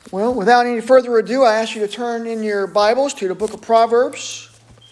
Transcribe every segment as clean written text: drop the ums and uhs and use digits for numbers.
Well, without any further ado, I ask you to turn in your Bibles to the book of Proverbs.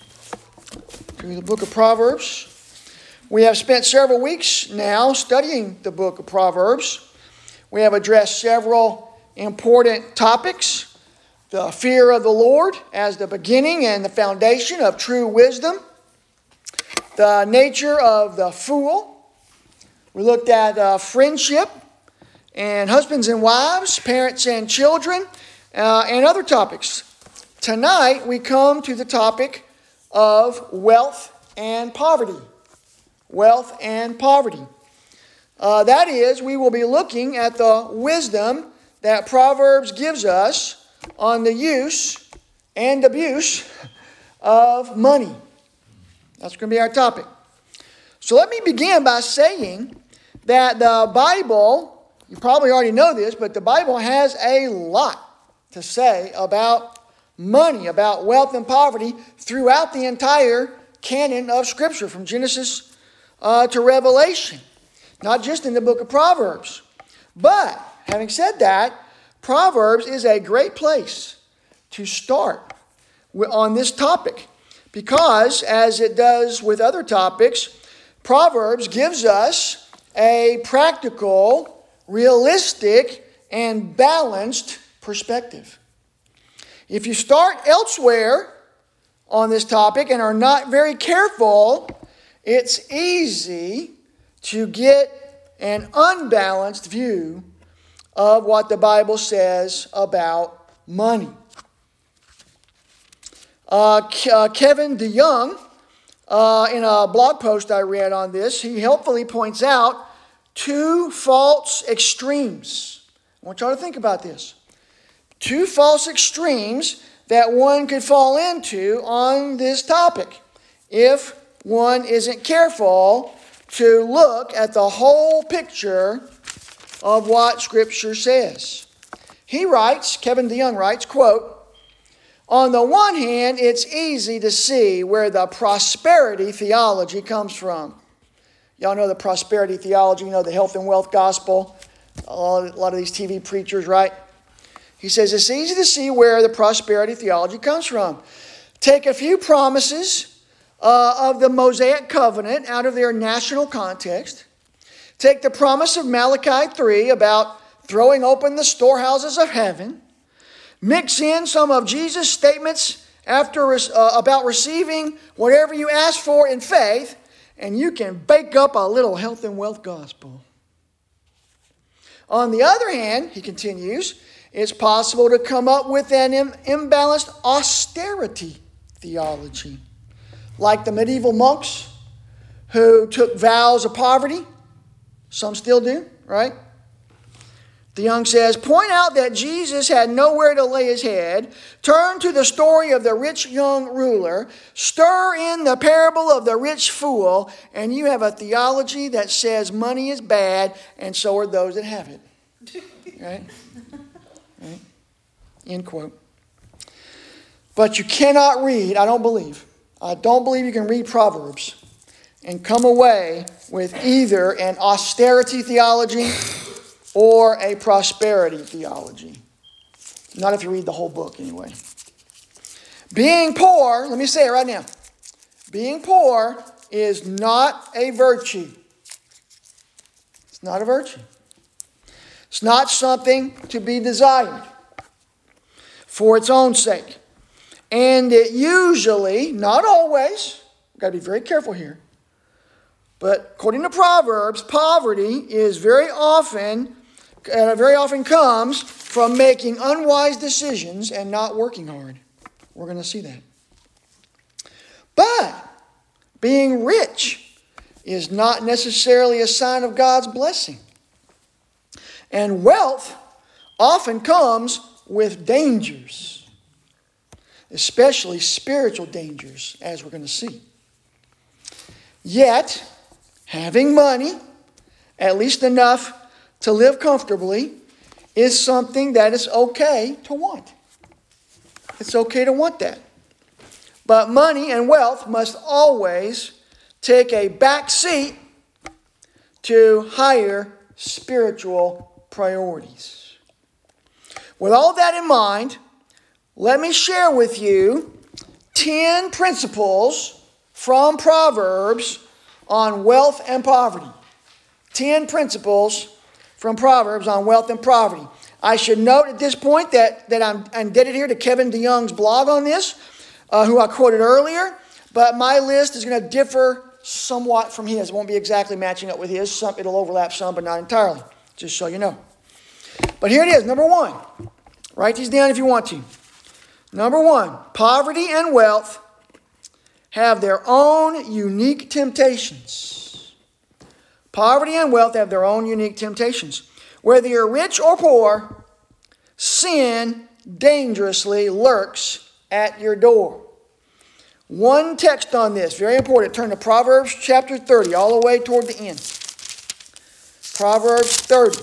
We have spent several weeks now studying the book of Proverbs. We have addressed several important topics. The fear of the Lord as the beginning and the foundation of true wisdom. The nature of the fool. We looked at friendship and husbands and wives, parents and children, and other topics. Tonight we come to the topic of wealth and poverty. Wealth and poverty. That is, we will be looking at the wisdom that Proverbs gives us on the use and abuse of money. That's going to be our topic. So let me begin by saying that the Bible, you probably already know this, but the Bible has a lot to say about money, about wealth and poverty throughout the entire canon of Scripture, from Genesis to Revelation, not just in the book of Proverbs. But, having said that, Proverbs is a great place to start on this topic because, as it does with other topics, Proverbs gives us a practical, realistic, and balanced perspective. If you start elsewhere on this topic and are not very careful, it's easy to get an unbalanced view of what the Bible says about money. Kevin DeYoung, in a blog post I read on this, he helpfully points out two false extremes. I want y'all to think about this. Two false extremes that one could fall into on this topic if one isn't careful to look at the whole picture of what Scripture says. He writes, Kevin DeYoung writes, quote, "On the one hand, it's easy to see where the prosperity theology comes from." Y'all know the prosperity theology, you know, the health and wealth gospel. A lot of these TV preachers, right? He says it's easy to see where the prosperity theology comes from. Take a few promises of the Mosaic covenant out of their national context. Take the promise of Malachi 3 about throwing open the storehouses of heaven. Mix in some of Jesus' statements about receiving whatever you ask for in faith, and you can bake up a little health and wealth gospel. On the other hand, he continues, it's possible to come up with an imbalanced austerity theology, like the medieval monks who took vows of poverty. Some still do, right? DeYoung says, point out that Jesus had nowhere to lay his head, turn to the story of the rich young ruler, stir in the parable of the rich fool, and you have a theology that says money is bad, and so are those that have it. Right? Right? End quote. But you cannot read, I don't believe you can read Proverbs and come away with either an austerity theology or a prosperity theology. Not if you read the whole book, anyway. Being poor, let me say it right now. Being poor is not a virtue. It's not a virtue. It's not something to be desired for its own sake. And it usually, not always, we've got to be very careful here, but according to Proverbs, poverty is very often comes from making unwise decisions and not working hard. We're going to see that. But being rich is not necessarily a sign of God's blessing. And wealth often comes with dangers, especially spiritual dangers, as we're going to see. Yet, having money, at least enough to live comfortably, is something that is okay to want. It's okay to want that. But money and wealth must always take a back seat to higher spiritual priorities. With all that in mind, let me share with you 10 principles from Proverbs on wealth and poverty. 10 principles from Proverbs on wealth and poverty. I should note at this point that I'm indebted here to Kevin DeYoung's blog on this, who I quoted earlier, but my list is going to differ somewhat from his. It won't be exactly matching up with his. It'll overlap some, but not entirely, just so you know. But here it is, number 1. Write these down if you want to. Number 1, poverty and wealth have their own unique temptations. Poverty and wealth have their own unique temptations. Whether you're rich or poor, sin dangerously lurks at your door. One text on this, very important. Turn to Proverbs chapter 30, all the way toward the end. Proverbs 30.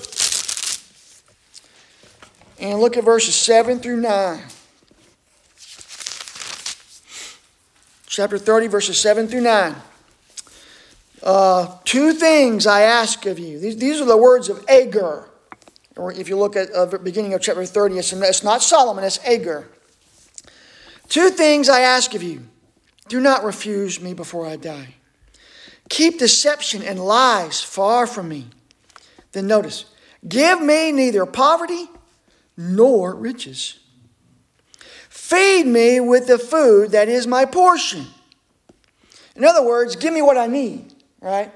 And look at verses 7 through 9. Chapter 30, verses 7 through 9. 2 things I ask of you. These are the words of Agur. Or if you look at the beginning of chapter 30, it's not Solomon, it's Agur. 2 things I ask of you. Do not refuse me before I die. Keep deception and lies far from me. Then notice, give me neither poverty nor riches. Feed me with the food that is my portion. In other words, give me what I need, right?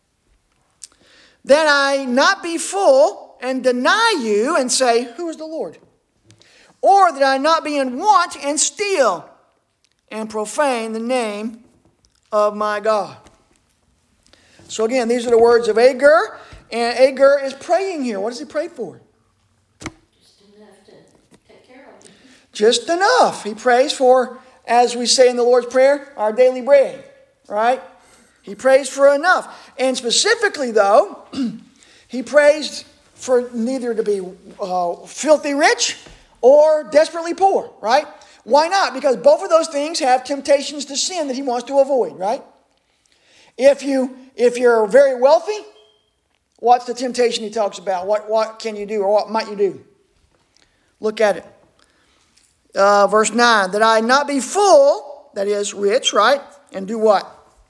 That I not be full and deny you and say, who is the Lord? Or that I not be in want and steal and profane the name of my God. So again, these are the words of Agur, and Agur is praying here. What does he pray for? Just enough to take care of him. Just enough. He prays for, as we say in the Lord's Prayer, our daily bread, right? He prays for enough. And specifically, though, he prays for neither to be filthy rich or desperately poor, right? Why not? Because both of those things have temptations to sin that he wants to avoid, right? If you're very wealthy, what's the temptation he talks about? What can you do, or what might you do? Look at it. Verse 9, that I not be full, that is rich, right? And do what?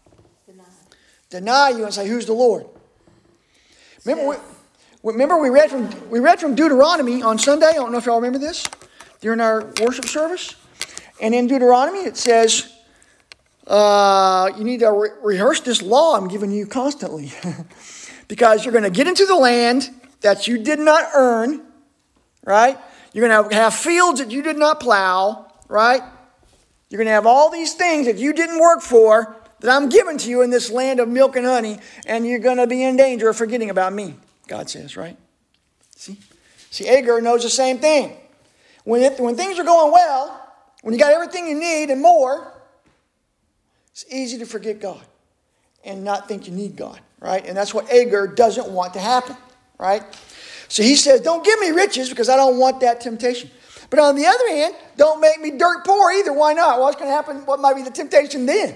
Deny you and say, who's the Lord? Remember we read from Deuteronomy on Sunday. I don't know if y'all remember this during our worship service. And in Deuteronomy it says, you need to rehearse this law I'm giving you constantly. Because you're going to get into the land that you did not earn, right? You're going to have fields that you did not plow, right? You're going to have all these things that you didn't work for that I'm giving to you in this land of milk and honey, and you're going to be in danger of forgetting about me, God says, right? See, Agur knows the same thing. When things are going well, when you got everything you need and more, it's easy to forget God and not think you need God, right? And that's what Agur doesn't want to happen, right? So he says, don't give me riches because I don't want that temptation. But on the other hand, don't make me dirt poor either. Why not? What's going to happen? What might be the temptation then?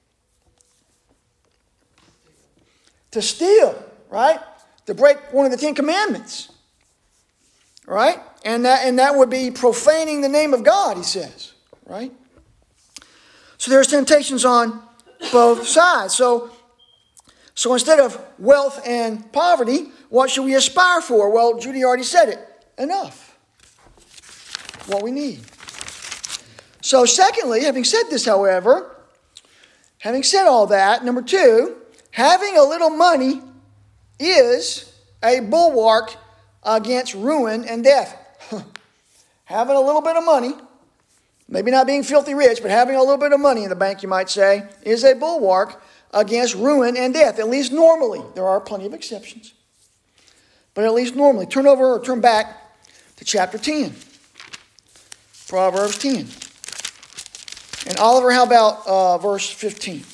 To steal, right? To break one of the 10 commandments, right? And that would be profaning the name of God, he says, right? So there's temptations on both sides. So instead of wealth and poverty, what should we aspire for? Well, Judy already said it. Enough. What we need. So secondly, having said this, however, having said all that, number 2, having a little money is a bulwark against ruin and death. Having a little bit of money, maybe not being filthy rich, but having a little bit of money in the bank, you might say, is a bulwark against ruin and death, at least normally. There are plenty of exceptions. But at least normally. Turn over or turn back to chapter 10. Proverbs 10. And Oliver, how about verse 15?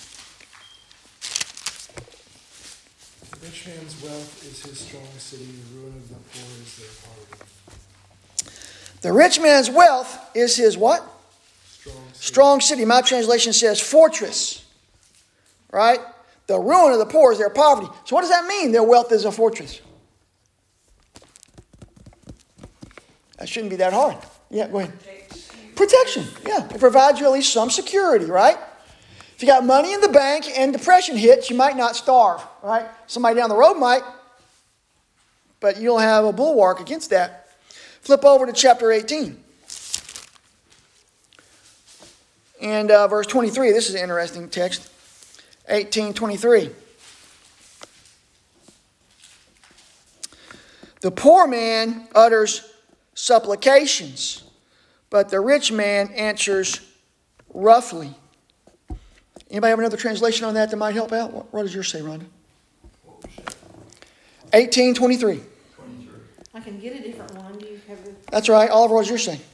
The rich man's wealth is his strong city, the ruin of the poor is their poverty. The rich man's wealth is his what? Strong city. My translation says fortress. Right? The ruin of the poor is their poverty. So what does that mean? Their wealth is a fortress. That shouldn't be that hard. Yeah, go ahead. Protection. Yeah, it provides you at least some security, right? If you got money in the bank and depression hits, you might not starve, right? Somebody down the road might, but you don't have a bulwark against that. Flip over to chapter 18. And verse 23. This is an interesting text. 18:23. The poor man utters supplications, but the rich man answers roughly. Anybody have another translation on that might help out? What does yours say, Rhonda? 18:23. I can get a different one. Do you have a... That's right. Oliver, what does yours say?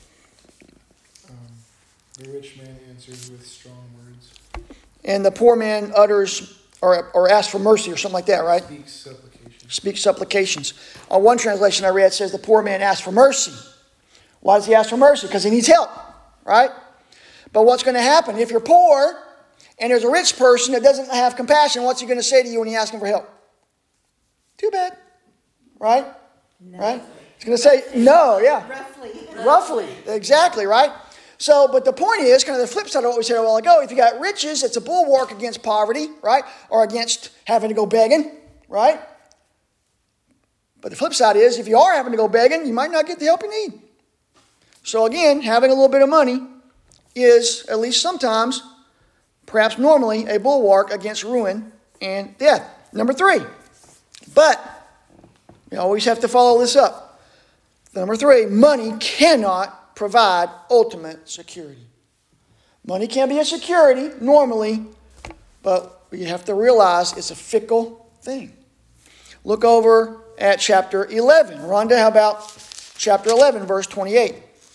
The rich man answers with strong words. And the poor man utters or asks for mercy or something like that, right? Speaks supplications. Speaks supplications. One translation I read says the poor man asks for mercy. Why does he ask for mercy? Because he needs help, right? But what's going to happen? If you're poor and there's a rich person that doesn't have compassion, what's he going to say to you when you ask him for help? Too bad, right? No. Right? He's going to say no, yeah. Roughly, exactly, right? So, but the point is, kind of the flip side of what we said a while ago, if you got riches, it's a bulwark against poverty, right? Or against having to go begging, right? But the flip side is, if you are having to go begging, you might not get the help you need. So again, having a little bit of money is, at least sometimes, perhaps normally, a bulwark against ruin and death. Number 3, but you always have to follow this up. Number 3, money cannot provide ultimate security. Money can be a security normally, but you have to realize it's a fickle thing. Look over at chapter 11. Rhonda, how about chapter 11, verse 28?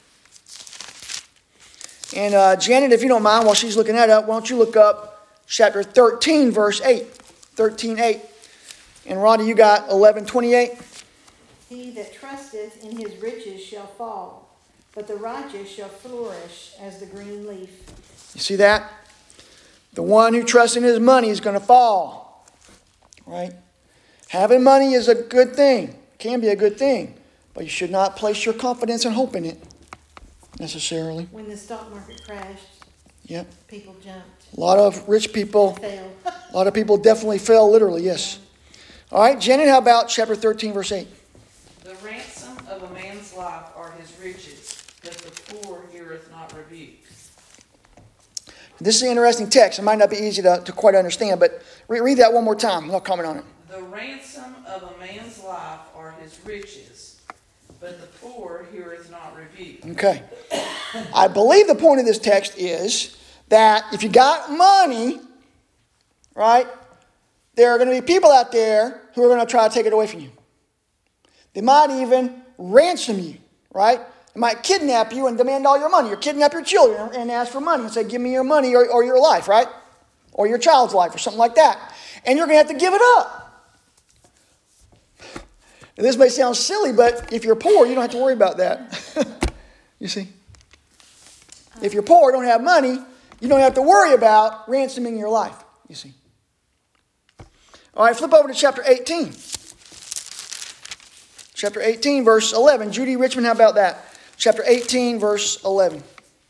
And Janet, if you don't mind, while she's looking that up, why don't you look up chapter 13, verse 8. 13:8. And Rhonda, you got 11:28. He that trusteth in his riches shall fall, but the righteous shall flourish as the green leaf. You see that? The one who trusts in his money is going to fall. Right? Having money is a good thing. Can be a good thing. But you should not place your confidence and hope in it necessarily. When the stock market crashed, Yep. people jumped. A lot of rich people, Failed. a lot of people definitely fell literally, yes. All right, Janet, how about chapter 13, verse 8? The ransom of a man's life are his riches, but the poor heareth not rebuke. This is an interesting text. It might not be easy to quite understand, but read that one more time. I'll comment on it. The ransom of a man's life are his riches, but the poor heareth not rebuke. Okay. I believe the point of this text is that if you got money, right, there are going to be people out there who are going to try to take it away from you. They might even ransom you, right? They might kidnap you and demand all your money, or kidnap your children and ask for money and say, give me your money or your life, right? Or your child's life or something like that. And you're going to have to give it up. And this may sound silly, but if you're poor, you don't have to worry about that. You see? If you're poor, don't have money, you don't have to worry about ransoming your life, you see. All right, flip over to chapter 18. Chapter 18, verse 11. Judy Richmond, how about that? Chapter 18, verse 11.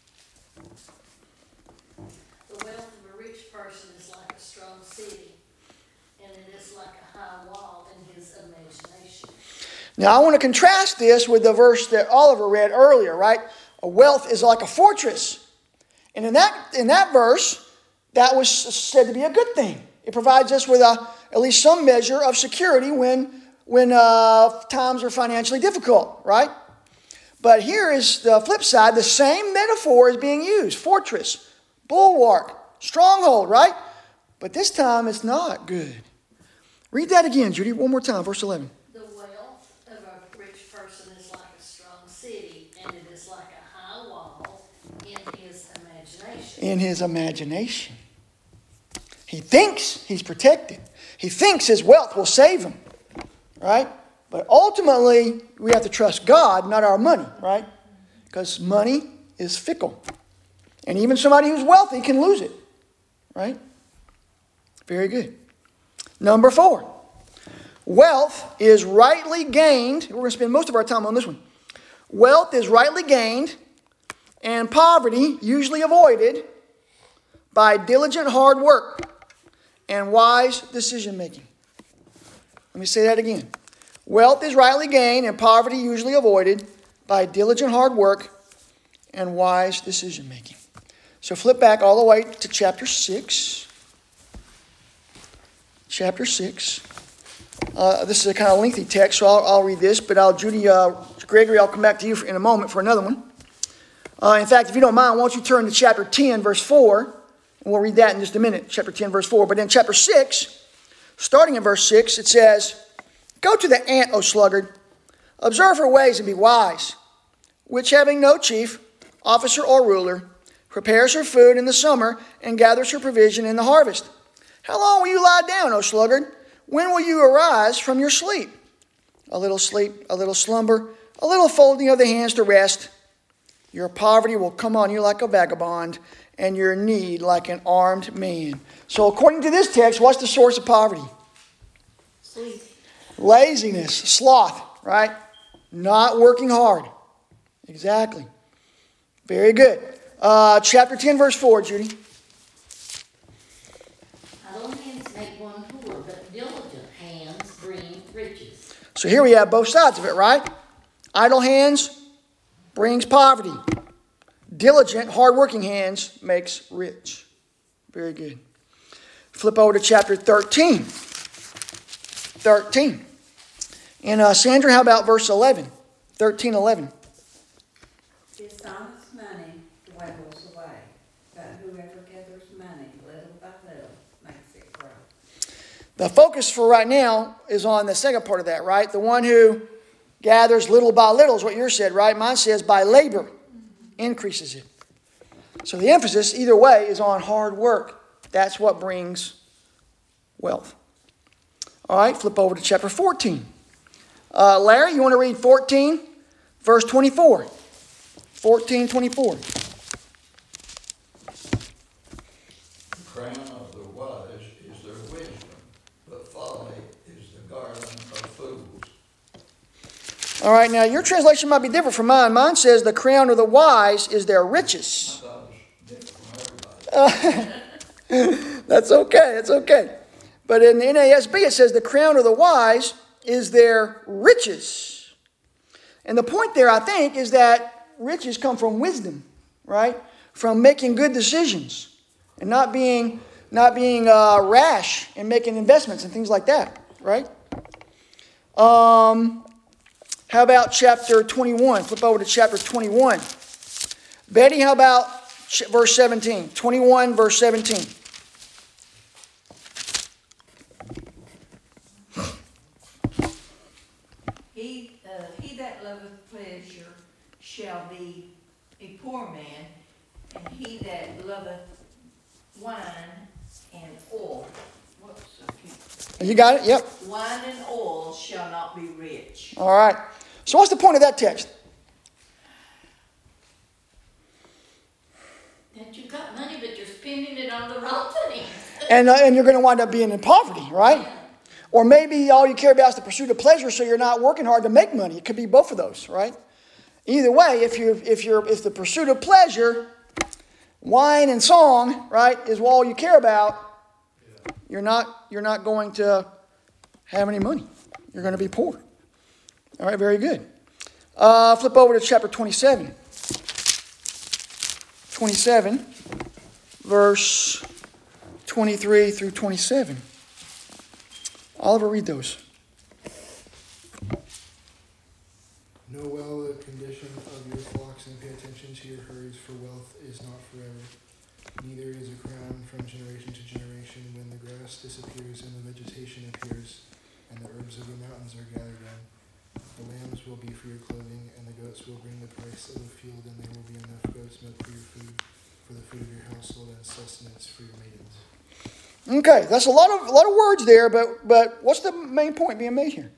The wealth of a rich person is like a strong city, and it is like a high wall in his imagination. Now, I want to contrast this with the verse that Oliver read earlier, right? A wealth is like a fortress. And in that verse, that was said to be a good thing. It provides us with at least some measure of security when times are financially difficult, right? But here is the flip side. The same metaphor is being used. Fortress, bulwark, stronghold, right? But this time it's not good. Read that again, Judy, one more time, verse 11. The wealth of a rich person is like a strong city, and it is like a high wall in his imagination. In his imagination. He thinks he's protected. He thinks his wealth will save him, right? But ultimately, we have to trust God, not our money, right? Because money is fickle. And even somebody who's wealthy can lose it, right? Very good. Number 4. Wealth is rightly gained. We're going to spend most of our time on this one. Wealth is rightly gained and poverty usually avoided by diligent hard work and wise decision making. Let me say that again. Wealth is rightly gained and poverty usually avoided by diligent hard work and wise decision making. So flip back all the way to chapter 6. Chapter 6. This is a kind of lengthy text, so I'll read this, but Gregory, I'll come back to you in a moment for another one. In fact, if you don't mind, why don't you turn to chapter 10, verse 4, and we'll read that in just a minute, chapter 10, verse 4. But in chapter 6, starting in verse 6, it says, "Go to the ant, O sluggard, observe her ways and be wise, which having no chief, officer, or ruler, prepares her food in the summer and gathers her provision in the harvest. How long will you lie down, O sluggard? When will you arise from your sleep? A little sleep, a little slumber, a little folding of the hands to rest. Your poverty will come on you like a vagabond, and your need like an armed man." So according to this text, what's the source of poverty? Sleep. Laziness, sloth, right? Not working hard. Exactly. Very good. Chapter 10, verse 4, Judy. Idle hands make one poor, but diligent hands bring riches. So here we have both sides of it, right? Idle hands brings poverty. Diligent, hardworking hands makes rich. Very good. Flip over to chapter 13. 13. And Sandra, how about verse 11? 13:11. Dishonest money dwindles away, but whoever gathers money little by little makes it grow. The focus for right now is on the second part of that, right? The one who gathers little by little is what yours said, right? Mine says by labor increases it. So the emphasis, either way, is on hard work. That's what brings wealth. All right, flip over to chapter 14. Larry, you want to read 14, verse 24? 14:24. The crown of the wise is their wisdom, but folly is the garland of fools. All right, now your translation might be different from mine. Mine says the crown of the wise is their riches. I thought it was different from everybody. That's okay, that's okay. But in the NASB it says the crown of the wise is their riches. And the point there, I think, is that riches come from wisdom, right? From making good decisions and not being rash in making investments and things like that, right? How about chapter 21? Flip over to chapter 21. Betty, how about verse 17? 21, verse 17. He that loveth pleasure shall be a poor man, and he that loveth wine and oil. You got it? Yep. Wine and oil shall not be rich. All right. So what's the point of that text? That you got money, but you're spending it on the wrong thing. And you're going to wind up being in poverty, right? Or maybe all you care about is the pursuit of pleasure, so you're not working hard to make money. It could be both of those, right? Either way, if the pursuit of pleasure, wine and song, right, is all you care about, you're not going to have any money. You're going to be poor. All right, very good. Flip over to chapter 27. 27, verse 23 through 27. Oliver, read those. Know well the condition of your flocks and pay attention to your herds, for wealth is not forever. Neither is a crown from generation to generation. When the grass disappears and the vegetation appears, and the herbs of the mountains are gathered in, the lambs will be for your clothing, and the goats will bring the price of the field, and there will be enough goat's milk for your food, for the food of your household, and sustenance for your maidens. Okay, that's a lot of words there, but what's the main point being made here?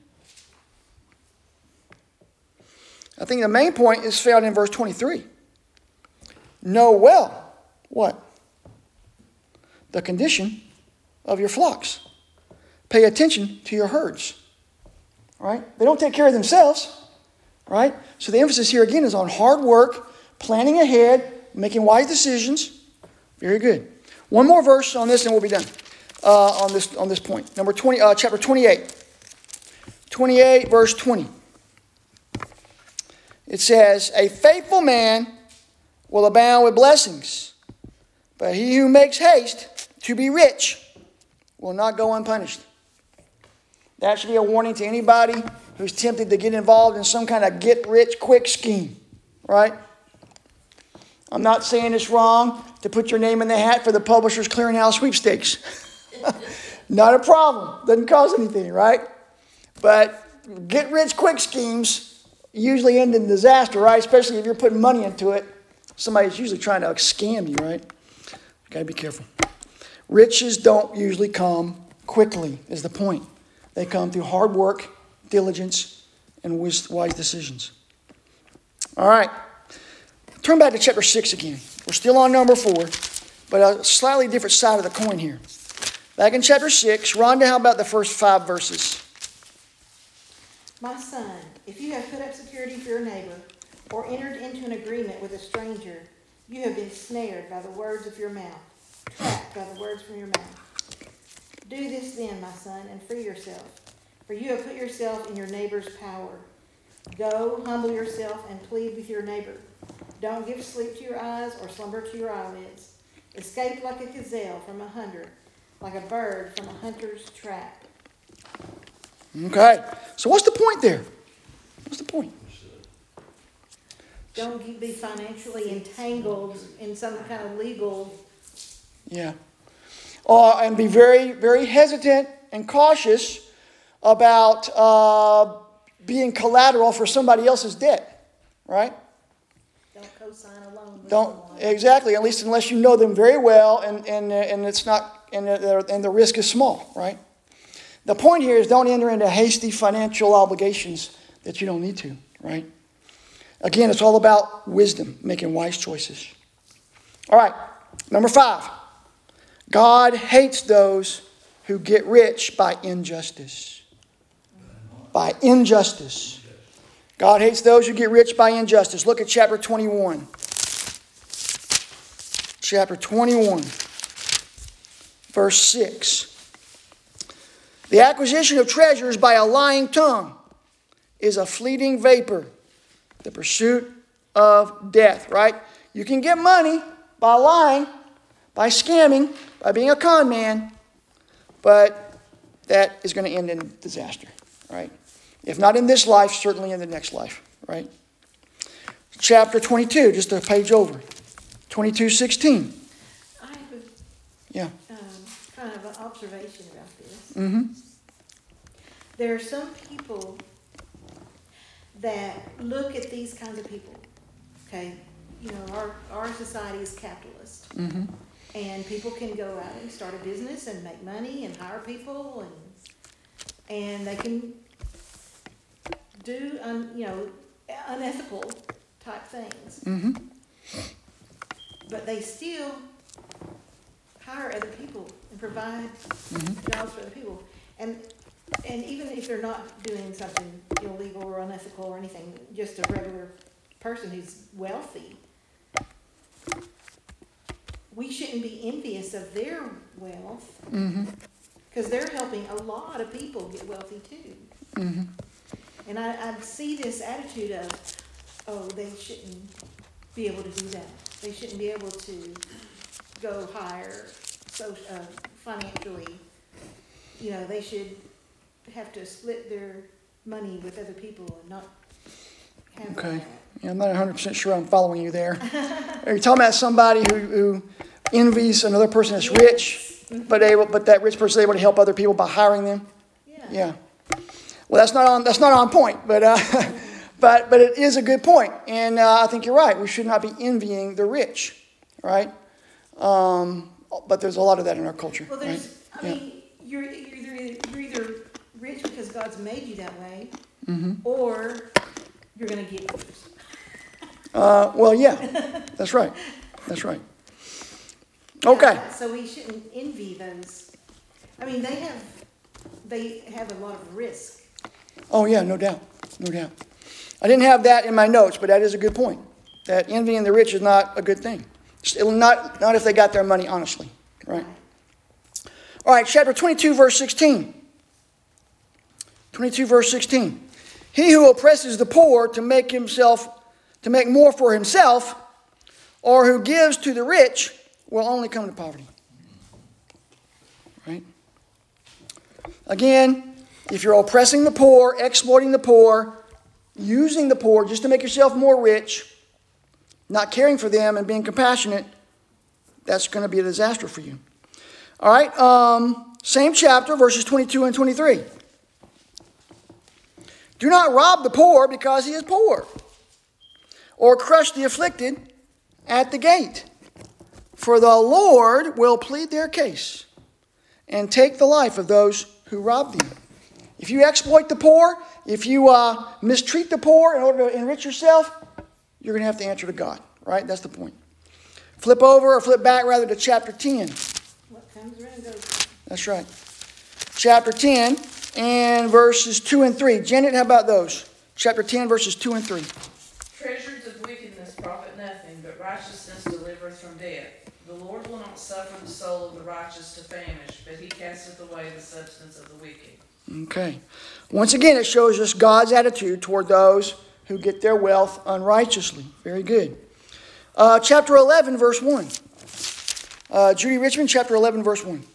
I think the main point is found in verse 23. Know well what? The condition of your flocks. Pay attention to your herds. All right? They don't take care of themselves. right? So the emphasis here again is on hard work, planning ahead, making wise decisions. Very good. One more verse on this and we'll be done on this point. Chapter 28. 28, verse 20. It says, a faithful man will abound with blessings, but he who makes haste to be rich will not go unpunished. That should be a warning to anybody who's tempted to get involved in some kind of get-rich-quick scheme, right? I'm not saying it's wrong to put your name in the hat for the Publishers Clearinghouse sweepstakes. Not a problem. Doesn't cost anything, right? But get-rich-quick schemes usually end in disaster, right? Especially if you're putting money into it. Somebody's usually trying to scam you, right? You got to be careful. Riches don't usually come quickly, is the point. They come through hard work, diligence, and wise decisions. All right. Turn back to chapter 6 again. We're still on number 4, but a slightly different side of the coin here. Back in chapter 6, Rhonda, how about the first 5 verses? My son, if you have put up security for your neighbor, or entered into an agreement with a stranger, you have been snared by the words of your mouth, trapped by the words from your mouth. Do this then, my son, and free yourself, for you have put yourself in your neighbor's power. Go, humble yourself, and plead with your neighbor. Don't give sleep to your eyes or slumber to your eyelids. Escape like a gazelle from a hunter, like a bird from a hunter's trap. Okay. So what's the point there? What's the point? Don't be financially entangled in some kind of legal... Yeah. And be very, very hesitant and cautious about being collateral for somebody else's debt, right? Don't co-sign a loan with Don't someone. exactly, at least unless you know them very well, and it's not, and the risk is small, right? The point here is don't enter into hasty financial obligations that you don't need to, right? Again, it's all about wisdom, making wise choices. All right, number 5. God hates those who get rich by injustice. By injustice. God hates those who get rich by injustice. Look at chapter 21. Chapter 21, verse 6. The acquisition of treasures by a lying tongue is a fleeting vapor, the pursuit of death, right? You can get money by lying, by scamming, by being a con man, but that is going to end in disaster, right? If not in this life, certainly in the next life, right? Chapter 22, just a page over. 22:16. I have Yeah. kind of an observation about this. Mm-hmm. There are some people that look at these kinds of people, okay? You know, our society is capitalist. Mm-hmm. And people can go out and start a business and make money and hire people and they can do, unethical type things. Mm-hmm. But they still hire other people and provide jobs for other people. And even if they're not doing something illegal or unethical or anything, just a regular person who's wealthy, we shouldn't be envious of their wealth because they're helping a lot of people get wealthy too. Mm-hmm. And I see this attitude of, oh, they shouldn't be able to do that. They shouldn't be able to go higher financially. You know, they should have to split their money with other people and not have Okay. that. Yeah, I'm not 100% sure I'm following you there. Are you talking about somebody who envies another person that's rich, but that rich person is able to help other people by hiring them? Yeah. Yeah. Well, that's not on point, but but it is a good point, and I think you're right. We should not be envying the rich, right? But there's a lot of that in our culture. Well, right? I mean, you're either rich because God's made you that way, or you're going to get yours. Well, yeah, that's right. That's right. Okay. So we shouldn't envy those. I mean, they have a lot of risk. Oh, yeah, no doubt. No doubt. I didn't have that in my notes, but that is a good point. That envying the rich is not a good thing. Not if they got their money honestly, right? All right, chapter 22, verse 16. 22, verse 16. He who oppresses the poor to make more for himself, or who gives to the rich, will only come to poverty. Right? Again, if you're oppressing the poor, exploiting the poor, using the poor just to make yourself more rich, not caring for them and being compassionate, that's going to be a disaster for you. All right, same chapter, verses 22 and 23. Do not rob the poor because he is poor, or crush the afflicted at the gate. For the Lord will plead their case and take the life of those who rob them. If you exploit the poor, if you mistreat the poor in order to enrich yourself, you're going to have to answer to God, right? That's the point. Flip back rather to chapter 10. What comes around goes. That's right. Chapter 10 and verses 2 and 3. Janet, how about those? Chapter 10, verses 2 and 3. Treasures of wickedness profit nothing, but righteousness delivereth from death. The Lord will not suffer the soul of the righteous to famish, but he casteth away the substance of the wicked. Okay. Once again, it shows us God's attitude toward those who get their wealth unrighteously. Very good. Chapter 11, verse 1. Judy Richmond, chapter 11, verse 1.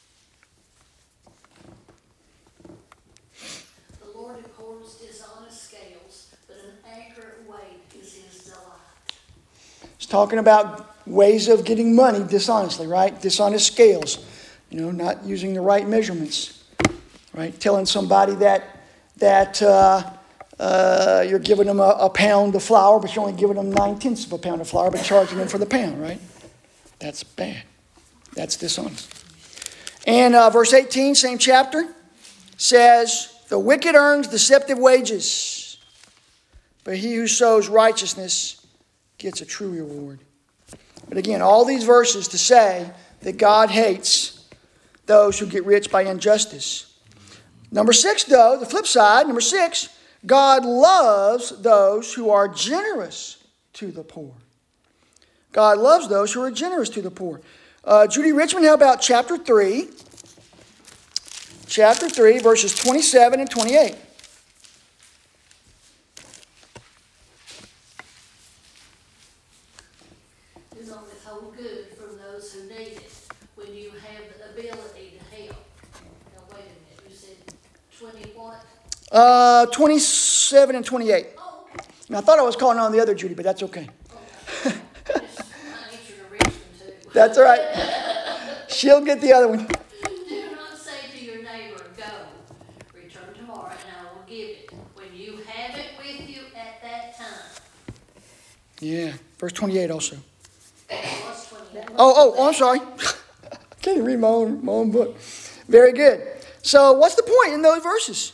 The Lord abhors dishonest scales, but an accurate weight is his delight. It's talking about ways of getting money dishonestly, right? Dishonest scales. Not using the right measurements. Right? Telling somebody that you're giving them a pound of flour, but you're only giving them 9/10 of a pound of flour, but charging them for the pound, right? That's bad. That's dishonest. And verse 18, same chapter, says, the wicked earns deceptive wages, but he who sows righteousness gets a true reward. But again, all these verses to say that God hates those who get rich by injustice. Number 6, though, the flip side, number 6, God loves those who are generous to the poor. God loves those who are generous to the poor. Judy Richmond, how about chapter 3? Chapter 3, verses 27 and 28. Do not withhold good from those who need it when you have the ability to help. Now, wait a minute, you said 20 what? 27 and 28. Oh, okay. Now, I thought I was calling on the other Judy, but that's okay. I answered a rich one too. That's all right. She'll get the other one. Do not say to your neighbor, go, return tomorrow and I will give it, when you have it with you at that time. Yeah, verse 28 also. What's 28? Oh, I'm sorry. I can't even read my own book. Very good. So what's the point in those verses?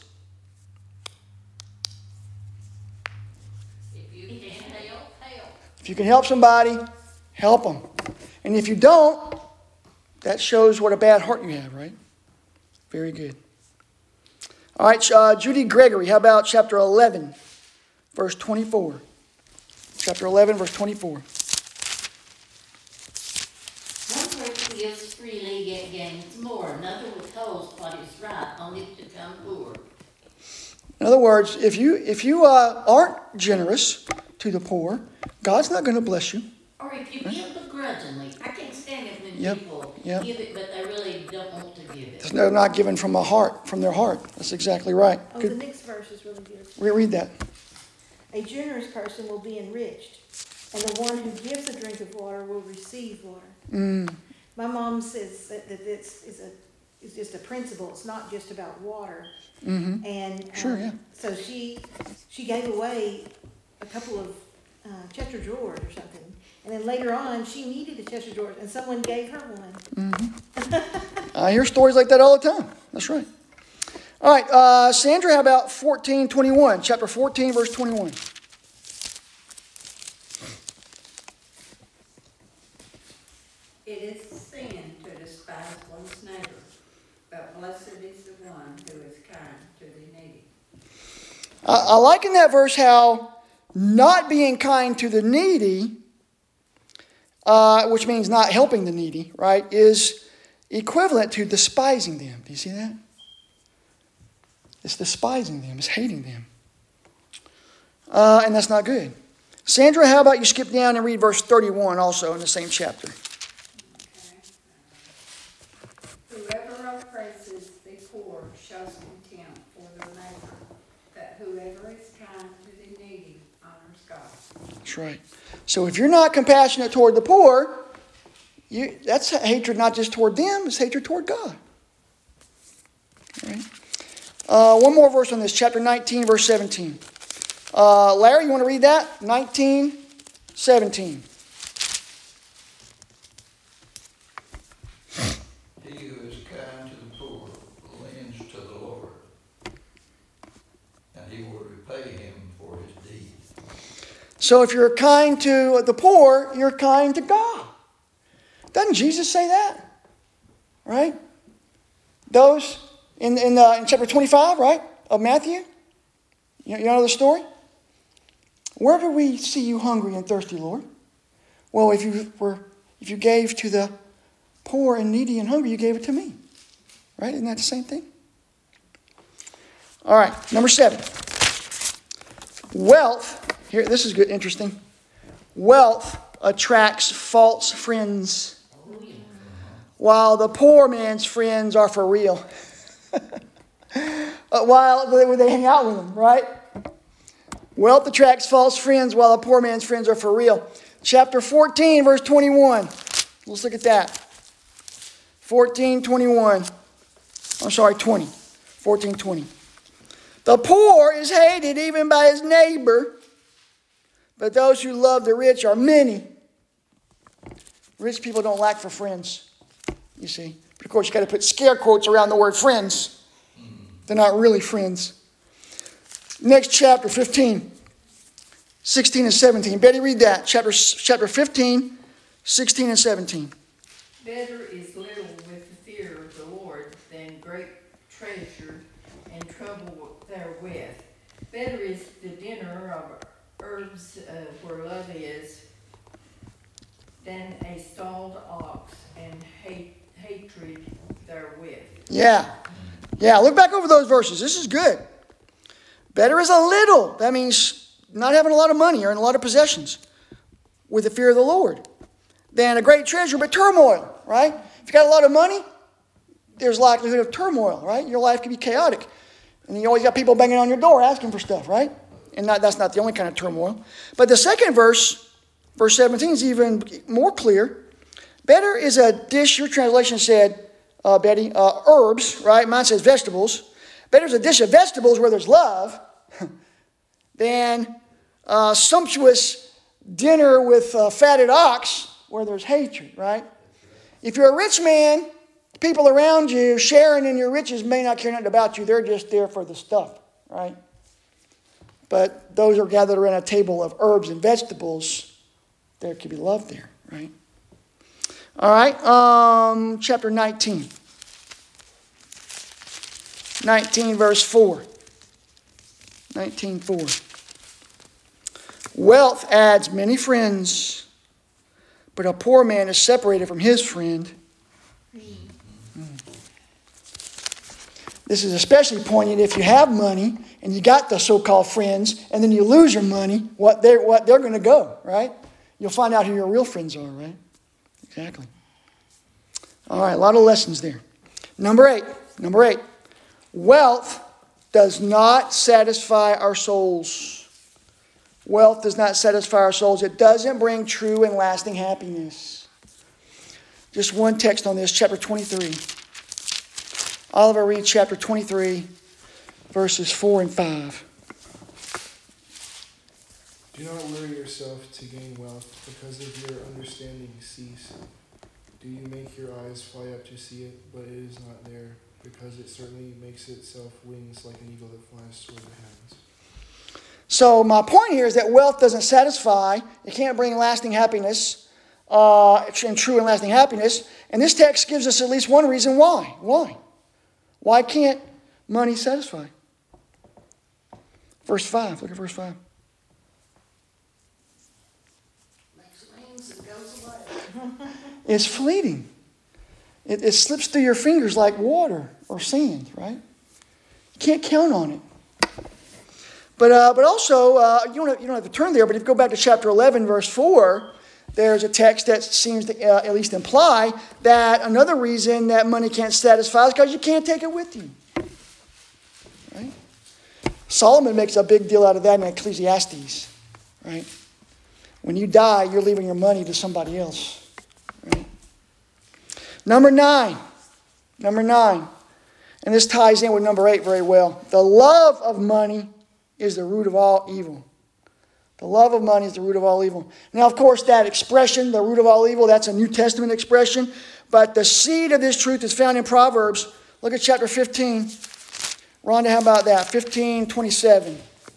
If you can help, help. If you can help somebody, help them. And if you don't, that shows what a bad heart you have, right? Very good. All right, Judy Gregory, how about chapter 11, verse 24? Chapter 11, verse 24. One person gives freely yet gains more. Another withholds what is right, only to become poor. In other words, if you aren't generous to the poor, God's not going to bless you. Or if you give begrudgingly. I can't stand it when Yep, people yep. give it, but they really don't want to give it. They're not given from their heart. That's exactly right. Oh, the Good. next verse is really good. Reread that. A generous person will be enriched, and the one who gives a drink of water will receive water. My mom says that this is just a principle. It's not just about water. Mm-hmm. And Sure, yeah. so she gave away a couple of Chester drawers or something. And then later on, she needed a Chester drawer, and someone gave her one. I hear stories like that all the time. That's right. All right, Sandra, how about 14:21? Chapter 14, verse 21. It is sin to despise one's neighbor, but blessed is the one who is kind to the needy. I like in that verse how not being kind to the needy, which means not helping the needy, right, is equivalent to despising them. Do you see that? It's despising them. It's hating them. And that's not good. Sandra, how about you skip down and read verse 31 also in the same chapter? Whoever oppresses the poor shows contempt for their neighbor, but whoever is kind to the needy honors God. That's right. So if you're not compassionate toward the poor, that's hatred not just toward them, it's hatred toward God. All right. One more verse on this, chapter 19, verse 17. Larry, you want to read that? 19, 17. He who is kind to the poor lends to the Lord, and he will repay him for his deed. So if you're kind to the poor, you're kind to God. Doesn't Jesus say that? Right? Those in chapter 25, right, of Matthew? You know the story? Where do we see you hungry and thirsty, Lord? Well, if you gave to the poor and needy and hungry, you gave it to me. Right? Isn't that the same thing? All right, number 7. Wealth, here, this is good, interesting. Wealth attracts false friends, while the poor man's friends are for real. While they hang out with them, right? Wealth attracts false friends, while the poor man's friends are for real. Chapter 14, verse 21. Let's look at that. 14:21. I'm sorry, 20. 14:20. The poor is hated even by his neighbor, but those who love the rich are many. Rich people don't lack for friends, you see. But of course, you've got to put scare quotes around the word friends. They're not really friends. Next chapter, 15, 16 and 17. Betty, read that. Chapter 15, 16 and 17. Better is little with the fear of the Lord than great treasure and trouble therewith. Better is the dinner of herbs where love is than a stalled ox and hatred therewith. Yeah, look back over those verses. This is good. Better is a little. That means not having a lot of money or a lot of possessions with the fear of the Lord than a great treasure, but turmoil, right? If you got a lot of money, there's likelihood of turmoil, right? Your life can be chaotic. And you always got people banging on your door asking for stuff, right? And that's not the only kind of turmoil. But the second verse, verse 17, is even more clear. Better is a dish, your translation said, Betty, herbs, right? Mine says vegetables. Better is a dish of vegetables where there's love than a sumptuous dinner with a fatted ox where there's hatred, right? If you're a rich man, people around you sharing in your riches may not care nothing about you. They're just there for the stuff, right? But those who are gathered around a table of herbs and vegetables, there could be love there, right? All right, chapter 19. 19, verse 4. 19:4. Wealth adds many friends, but a poor man is separated from his friend. This is especially poignant if you have money and you got the so-called friends, and then you lose your money, what they're going to go, right? You'll find out who your real friends are, right? Exactly. All right, a lot of lessons there. Number 8. Wealth does not satisfy our souls. Wealth does not satisfy our souls. It doesn't bring true and lasting happiness. Just one text on this, chapter 23. Oliver, read chapter 23, verses 4 and 5. Do not worry yourself to gain wealth, because of your understanding cease. Do you make your eyes fly up to see it, but it is not there, because it certainly makes itself wings like an eagle that flies toward the heavens. So my point here is that wealth doesn't satisfy. It can't bring lasting happiness, and true and lasting happiness. And this text gives us at least one reason why. Why can't money satisfy? Verse 5. Look at verse 5. Makes wings and goes away. It's fleeting. It slips through your fingers like water or sand, right? You can't count on it. But also, you don't have to turn there, but if you go back to chapter 11, verse 4, there's a text that seems to at least imply that another reason that money can't satisfy is because you can't take it with you. Right? Solomon makes a big deal out of that in Ecclesiastes. Right? When you die, you're leaving your money to somebody else. Right? Number 9. And this ties in with number 8 very well. The love of money is the root of all evil. The love of money is the root of all evil. Now, of course, that expression, the root of all evil, that's a New Testament expression. But the seed of this truth is found in Proverbs. Look at chapter 15. Rhonda, how about that? 15:27.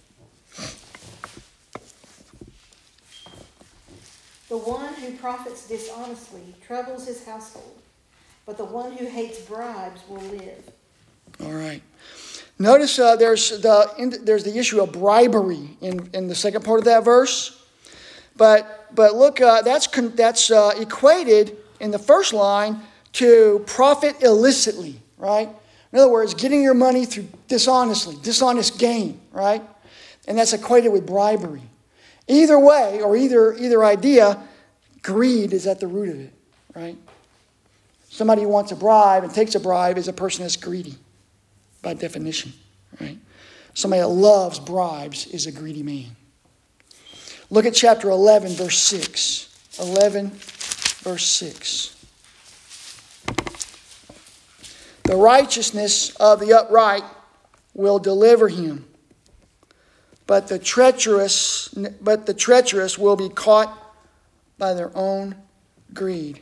The one who profits dishonestly troubles his household, but the one who hates bribes will live. All right. Notice there's the issue of bribery in the second part of that verse. But look, that's equated in the first line to profit illicitly, right? In other words, getting your money through dishonest gain, right? And that's equated with bribery. Either way, or either idea, greed is at the root of it, right? Somebody who wants a bribe and takes a bribe is a person that's greedy. By definition, right? Somebody that loves bribes is a greedy man. Look at chapter 11, verse 6. 11, verse 6. The righteousness of the upright will deliver him, but the treacherous will be caught by their own greed.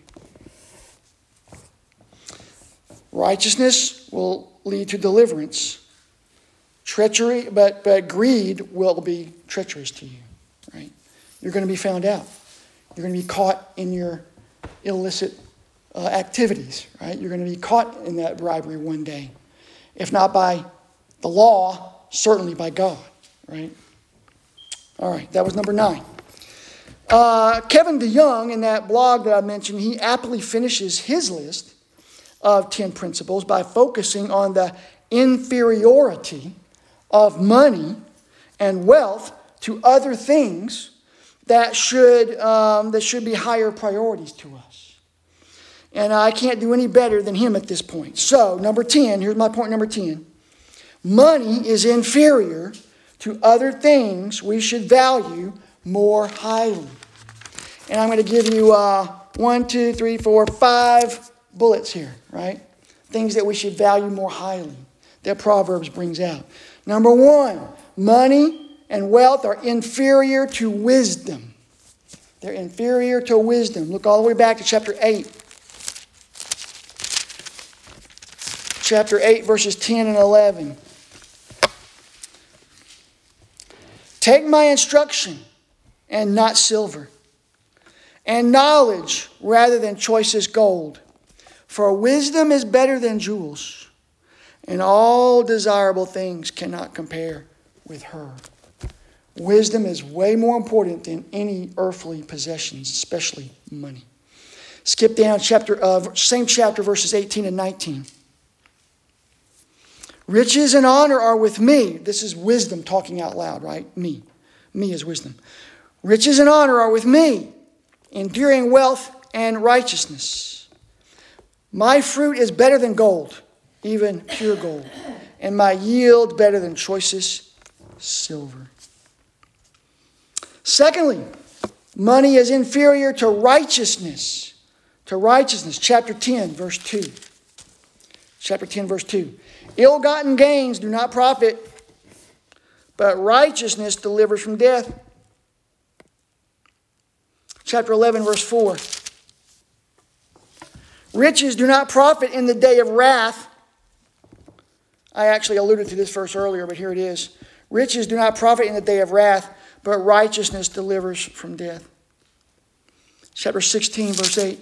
Righteousness will lead to deliverance. Treachery, but greed will be treacherous to you, right? You're going to be found out. You're going to be caught in your illicit activities, right? You're going to be caught in that bribery one day. If not by the law, certainly by God, right? All right, that was number 9. Kevin DeYoung, in that blog that I mentioned, he aptly finishes his list of 10 principles by focusing on the inferiority of money and wealth to other things that should be higher priorities to us. And I can't do any better than him at this point. So, number 10, here's my point number 10. Money is inferior to other things we should value more highly. And I'm going to give you 5 bullets here, right? Things that we should value more highly that Proverbs brings out. Number 1, money and wealth are inferior to wisdom. They're inferior to wisdom. Look all the way back to chapter 8. Chapter 8, verses 10 and 11. Take my instruction and not silver, and knowledge rather than choicest gold. For wisdom is better than jewels, and all desirable things cannot compare with her. Wisdom is way more important than any earthly possessions, especially money. Skip down same chapter, verses 18 and 19. Riches and honor are with me. This is wisdom talking out loud, right? Me. Me is wisdom. Riches and honor are with me, enduring wealth and righteousness. My fruit is better than gold, even pure gold, and my yield better than choicest silver. Secondly, money is inferior to righteousness. To righteousness, chapter 10, verse 2. Chapter 10, verse 2. Ill-gotten gains do not profit, but righteousness delivers from death. Chapter 11, verse 4. Riches do not profit in the day of wrath. I actually alluded to this verse earlier, but here it is. Riches do not profit in the day of wrath, but righteousness delivers from death. Chapter 16, verse 8.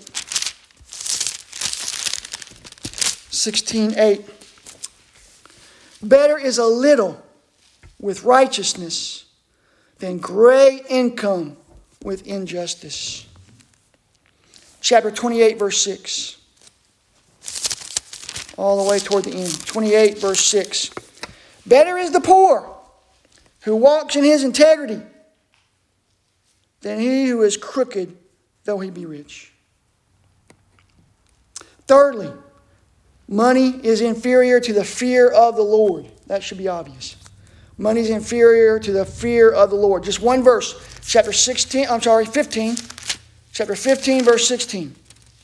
16:8. Better is a little with righteousness than great income with injustice. Chapter 28, verse 6. All the way toward the end. 28, verse 6. Better is the poor who walks in his integrity than he who is crooked, though he be rich. Thirdly, money is inferior to the fear of the Lord. That should be obvious. Money is inferior to the fear of the Lord. Just one verse. Chapter 15. Chapter 15, verse 16.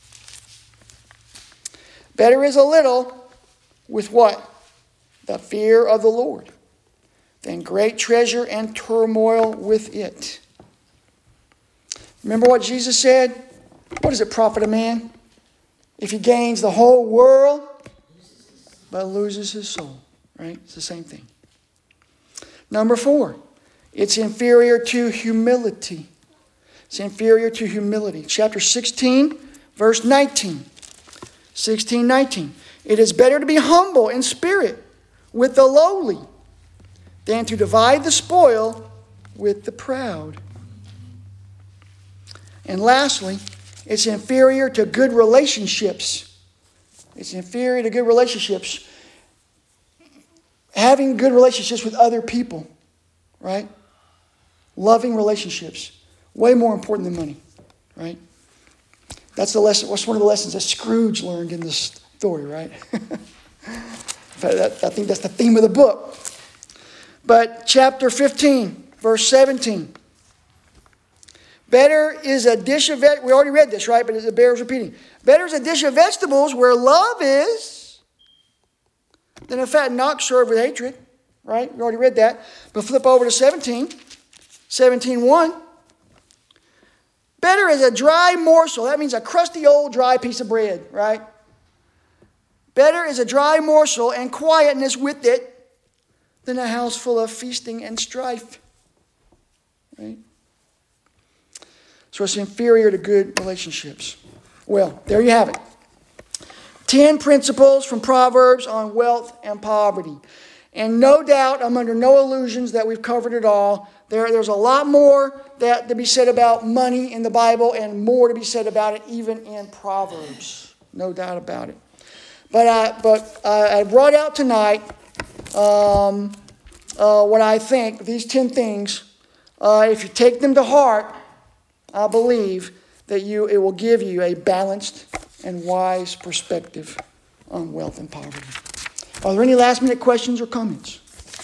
Better is a little with what? The fear of the Lord, than great treasure and turmoil with it. Remember what Jesus said? What does it profit a man if he gains the whole world but loses his soul? Right? It's the same thing. Number 4, it's inferior to humility. It's inferior to humility. Chapter 16, verse 19. 16:19. It is better to be humble in spirit with the lowly than to divide the spoil with the proud. And lastly, it's inferior to good relationships. It's inferior to good relationships. Having good relationships with other people, right? Loving relationships. Way more important than money, right? That's the lesson. What's one of the lessons that Scrooge learned in this story, right? I think that's the theme of the book. But chapter 15, verse 17. Better is a dish of we already read this, right? But it bears repeating. Better is a dish of vegetables where love is than a fattened ox served with hatred, right? We already read that. But flip over to 17:1. Better is a dry morsel. That means a crusty old dry piece of bread, right? Better is a dry morsel and quietness with it than a house full of feasting and strife, right? So it's inferior to good relationships. Well, there you have it. 10 principles from Proverbs on wealth and poverty. And no doubt, I'm under no illusions that we've covered it all. There's a lot more to be said about money in the Bible and more to be said about it even in Proverbs. No doubt about it. But I brought out tonight what I think, these 10 things. If you take them to heart, I believe that it will give you a balanced and wise perspective on wealth and poverty. Are there any last minute questions or comments?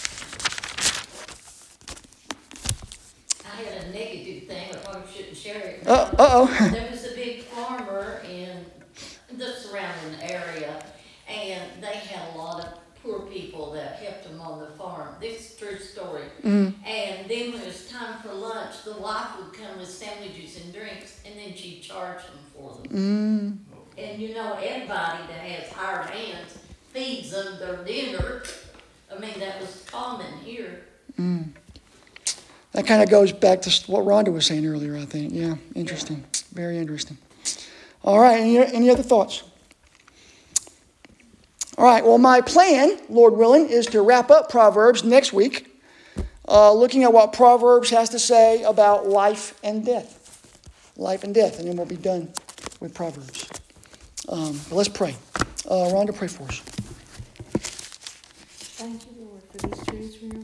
I had a negative thing, I probably shouldn't share it. Uh-oh. There was a big farmer in the surrounding area, and they had a lot of poor people that helped them on the farm. This is a true story. Mm-hmm. And then when it was time for lunch, the wife would come with sandwiches and drinks, and then she'd charge them for them. Mm. And you know, everybody that has hired hands feeds them their dinner. I mean, that was common here. Mm. That kind of goes back to what Rhonda was saying earlier, I think. Yeah, interesting. Yeah. Very interesting. All right, any other thoughts? All right, well, my plan, Lord willing, is to wrap up Proverbs next week, looking at what Proverbs has to say about life and death. Life and death, and then we'll be done with Proverbs. But let's pray. Rhonda, pray for us. Thank you,